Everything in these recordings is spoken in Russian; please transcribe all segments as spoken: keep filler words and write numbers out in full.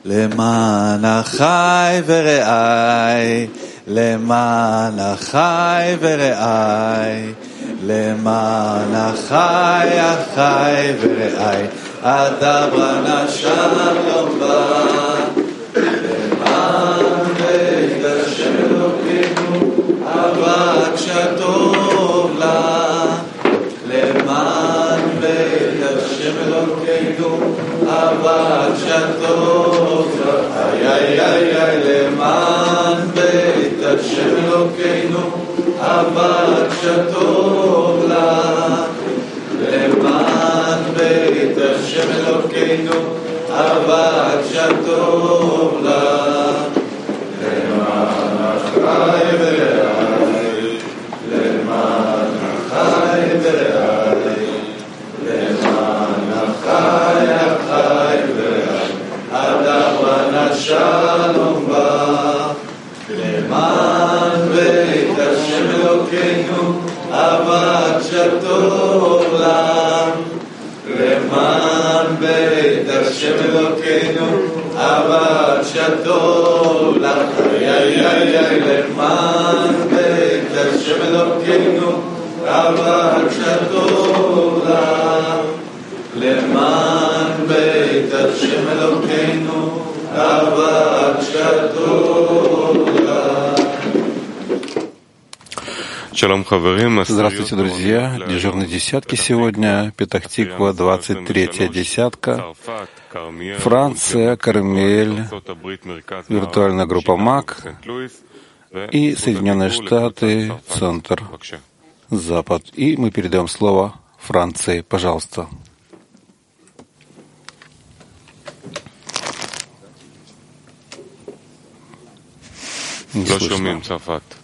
למען החי ורעי, למען החי ורעי, למען החי, החי ורעי, אדברה נשלום בה, למען בית השם אלוקינו, אבק שטוב לה, למען בית השם אלוקינו, אבק שטוב לה, איי איי איי איי, למען בית השם אלוקינו, אבק שטוב לה, למען בית השם אלוקינו, אבק שטוב לה, למען החי ורעי, למען החי ורעי, למען החי, החי ורעי, אדברה נשלום בה, למען בית השם אלוקינו, אבק שטוב לה, למען בית השם אלוקינו, אבק שטוב לה, איי איי איי איי, למען בית השם אלוקינו, אבק שטוב לה, למען בית השם אלוקינו, אבק שטוב לה. Здравствуйте, друзья. Дежурные десятки сегодня. Петах-Тиква, двадцать третья десятка. Франция, Кармель, виртуальная группа МАК и Соединенные Штаты, Центр, Запад. И мы передаем слово Франции. Пожалуйста. Не слышно.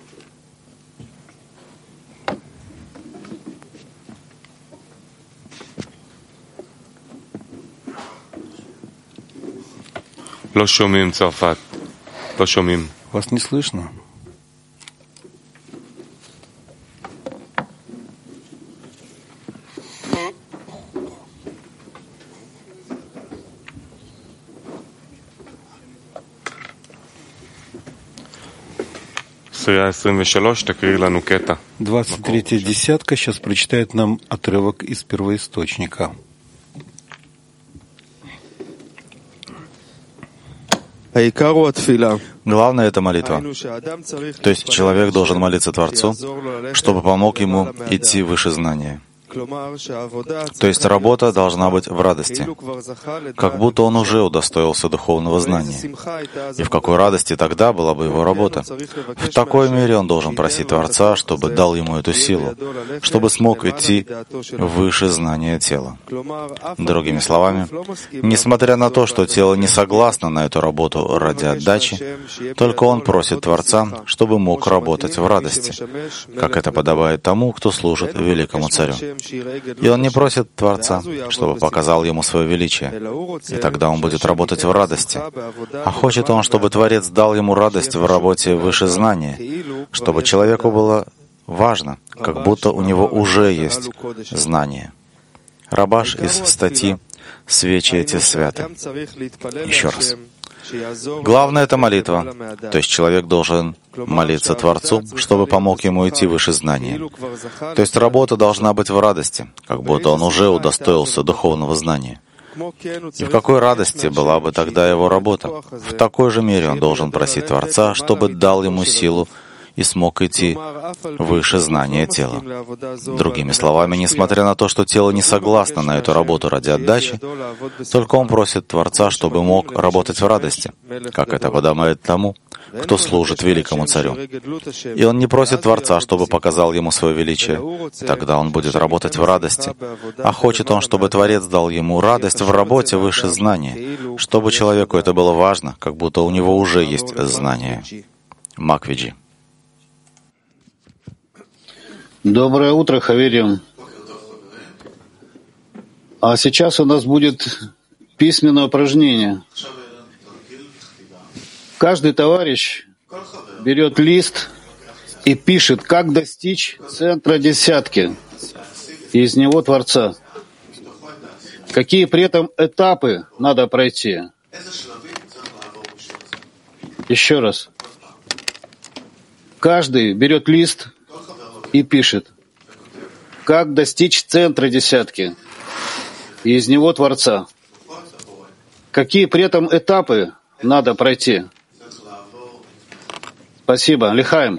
Вас не слышно. Двадцать третья десятка сейчас прочитает нам отрывок из первоисточника. Главное — это молитва. То есть человек должен молиться Творцу, чтобы помог ему идти выше знания. То есть работа должна быть в радости, как будто он уже удостоился духовного знания. И в какой радости тогда была бы его работа? В такой мере он должен просить Творца, чтобы дал ему эту силу, чтобы смог идти выше знания тела. Другими словами, несмотря на то, что тело не согласно на эту работу ради отдачи, только он просит Творца, чтобы мог работать в радости, как это подобает тому, кто служит великому царю. И он не просит Творца, чтобы показал ему свое величие, и тогда он будет работать в радости. А хочет он, чтобы Творец дал ему радость в работе выше знания, чтобы человеку было важно, как будто у него уже есть знание. Рабаш из статьи «Свечи эти святы». Еще раз. Главное — это молитва, то есть человек должен молиться Творцу, чтобы помог ему идти выше знания. То есть работа должна быть в радости, как будто он уже удостоился духовного знания. И в какой радости была бы тогда его работа? В такой же мере он должен просить Творца, чтобы дал ему силу и смог идти выше знания тела. Другими словами, несмотря на то, что тело не согласно на эту работу ради отдачи, только он просит Творца, чтобы мог работать в радости, как это подобает тому, кто служит великому царю. И он не просит Творца, чтобы показал ему свое величие, и тогда он будет работать в радости. А хочет он, чтобы Творец дал ему радость в работе выше знания, чтобы человеку это было важно, как будто у него уже есть знание. Маквиджи. Доброе утро, Хаверим. А сейчас у нас будет письменное упражнение. Каждый товарищ берет лист и пишет, как достичь центра десятки, и из него Творца. Какие при этом этапы надо пройти. Еще раз. Каждый берет лист и пишет, как достичь центра десятки, и из него Творца. Какие при этом этапы надо пройти? Спасибо. Лихаим.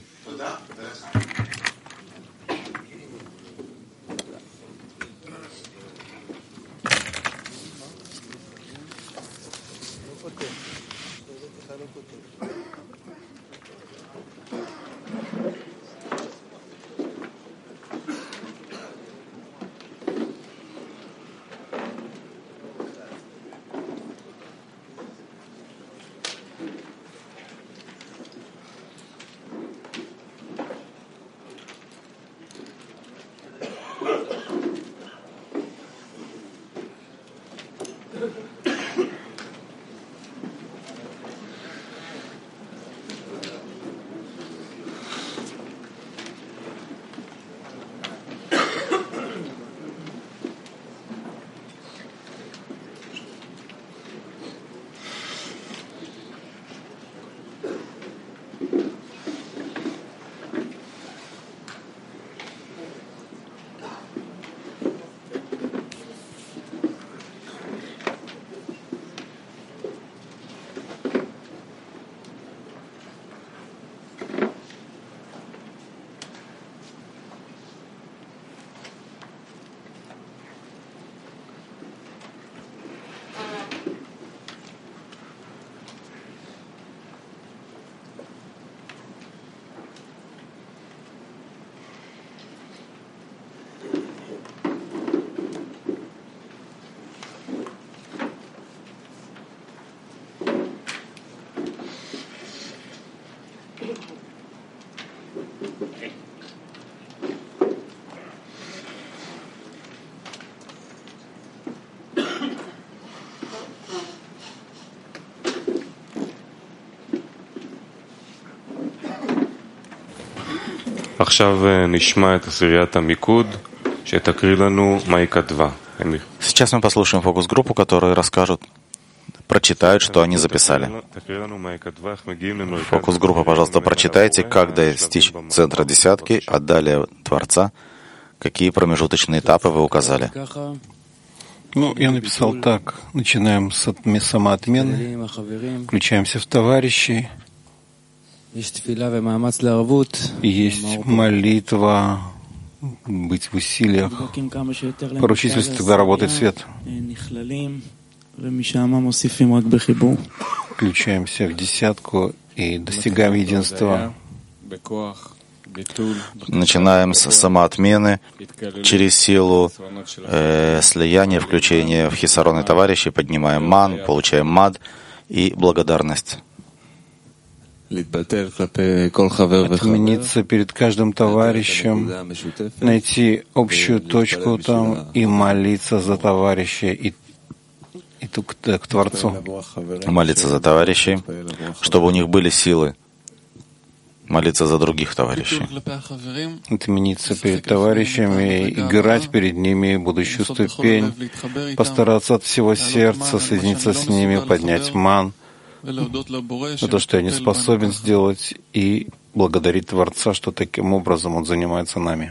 Сейчас мы послушаем фокус-группу, которые расскажут, прочитают, что они записали. Фокус-группа, пожалуйста, прочитайте, как достичь центра десятки, а далее Творца. Какие промежуточные этапы вы указали? Ну, я написал так. Начинаем с самоотмены, включаемся в товарищей. Есть молитва, быть в усилиях. Поручительство, тогда работает свет. Включаемся в десятку и достигаем единства. Начинаем с самоотмены, через силу э, слияния, включения в хисарон и товарищей, поднимаем ман, получаем мад и благодарность. Отмениться перед каждым товарищем, найти общую точку там и молиться за товарища и, и к, к Творцу. Молиться за товарищей, чтобы у них были силы. Молиться за других товарищей. Отмениться перед товарищами, играть перед ними будущую ступень, постараться от всего сердца соединиться с ними, поднять ман, за то, что я не способен сделать, и благодарить Творца, что таким образом Он занимается нами.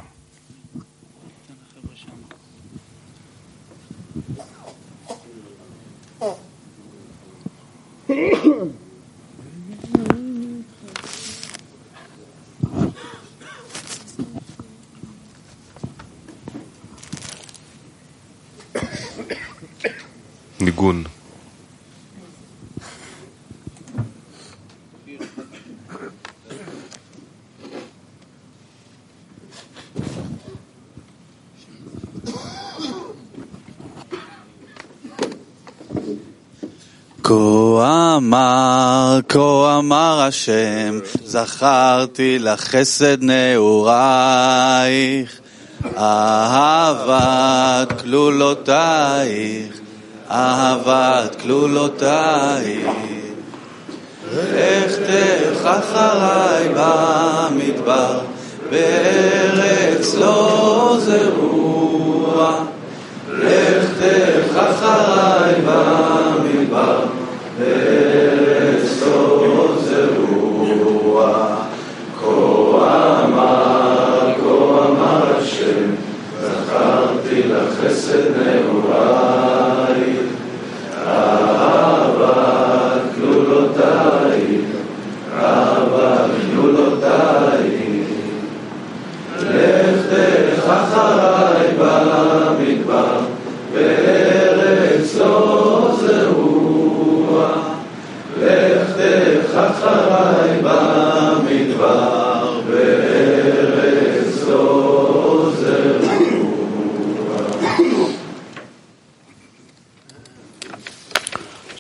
ניגון. כה אמר, כה אמר השם, זכרתי לך חסד נעורייך, אהבת כלולותייך, אהבת כלולותייך. לכתך אחריי במדבר, בארץ לא זרוע. לכתך אחריי במדבר, בארץ לא חסד נעורייך, אהבת כלולותייך, אהבת כלולותייך,